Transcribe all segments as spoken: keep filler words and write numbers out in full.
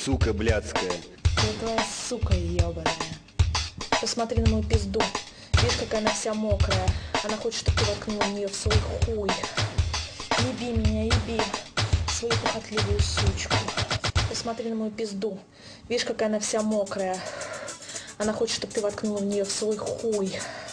сука блядская. Я твоя сука ебаная. Посмотри на мою пизду. Видишь, какая она вся мокрая. Она хочет, чтобы ты воткнула в нее в свой хуй. Еби меня, еби. Свою похотливую сучку. Посмотри на мою пизду. Видишь, какая она вся мокрая. Она хочет, чтобы ты воткнула в нее в свой хуй.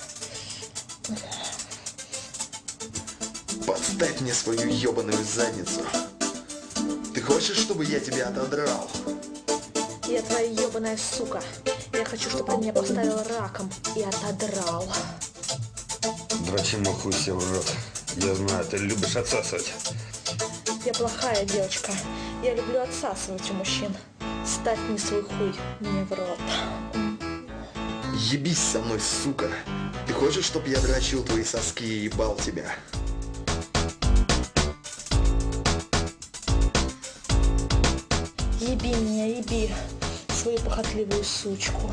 Подставь мне свою ебаную задницу. Ты хочешь, чтобы я тебя отодрал? Я твоя ебаная сука. Я хочу, чтобы ты меня поставил раком и отодрал. Дрочи мой хуй себе в рот. Я знаю, ты любишь отсасывать. Я плохая девочка. Я люблю отсасывать у мужчин. Ставь мне свой хуй мне в рот. Ебись со мной, сука. Ты хочешь, чтобы я дрочил твои соски и ебал тебя? Еби меня, еби. Свою похотливую сучку.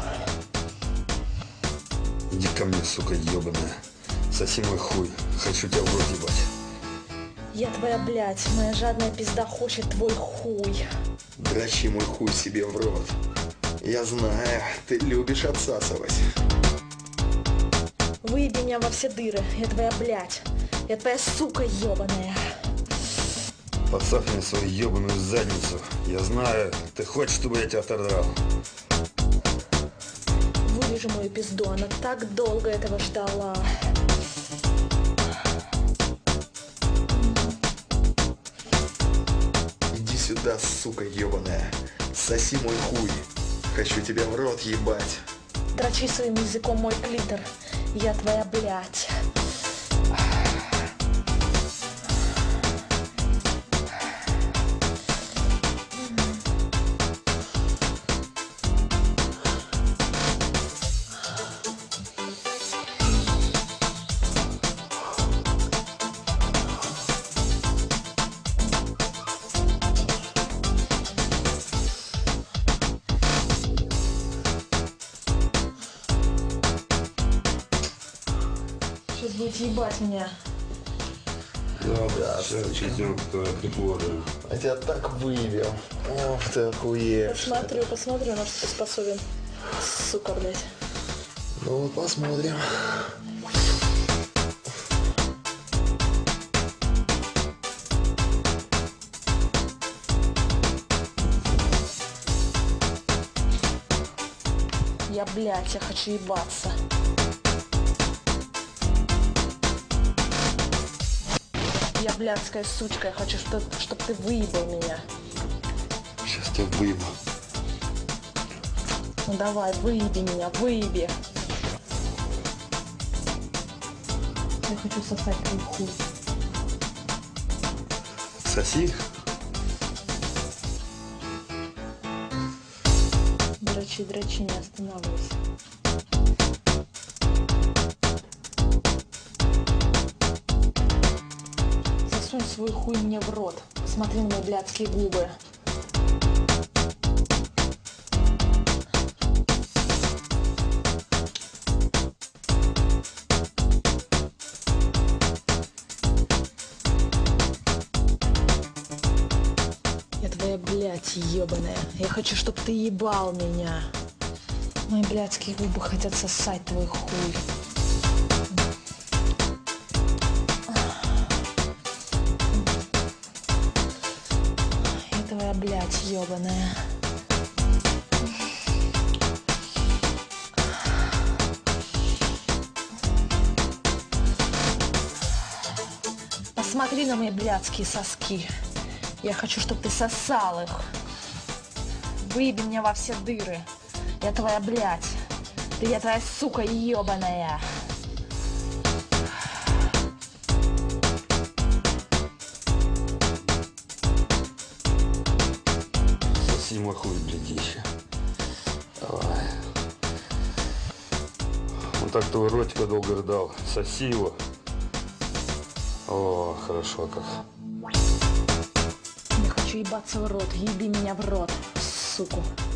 Иди ко мне, сука ебаная. Соси мой хуй. Хочу тебя в рот ебать. Я твоя блядь. Моя жадная пизда хочет твой хуй. Дрочи мой хуй себе в рот. Я знаю, ты любишь отсасывать. Выеби меня во все дыры. Я твоя блядь. Я твоя сука ебаная. Подставь мне свою ебаную задницу. Я знаю, ты хочешь, чтобы я тебя отодрал. Вырежи мою пизду. Она так долго этого ждала. Иди сюда, сука ебаная. Соси мой хуй. Хочу тебя в рот ебать. Дрочи своим языком мой клитор. Я твоя блядь. Сейчас будете ебать меня. Да, все, идем к прибору. Я тебя так выебил. Ох, ты охуеешь. Посмотрю, посмотрю, на что ты способен. Сука, блядь. Ну вот посмотрим. Я, блядь, я хочу ебаться. Я блядская сучка, я хочу, чтобы чтоб ты выебал меня. Сейчас тебя выебу. Ну давай, выеби меня, выеби. Я хочу сосать твой хуй. Соси. Дрочи, дрочи, не останавливайся. Засунь свой хуй мне в рот. Посмотри на мои блядские губы. Я твоя блядь ебаная. Я хочу, чтобы ты ебал меня. Мои блядские губы хотят сосать твой хуй. Я твоя блядь ебаная. Посмотри на мои блядские соски. Я хочу, чтобы ты сосал их. Выеби меня во все дыры. Я твоя блядь. Ты я твоя сука ебаная. Соси мой хуй, блядище. Давай. Он так твой ротика долго ждал. Соси его. О, хорошо как. Я хочу ебаться в рот. Еби меня в рот, суку.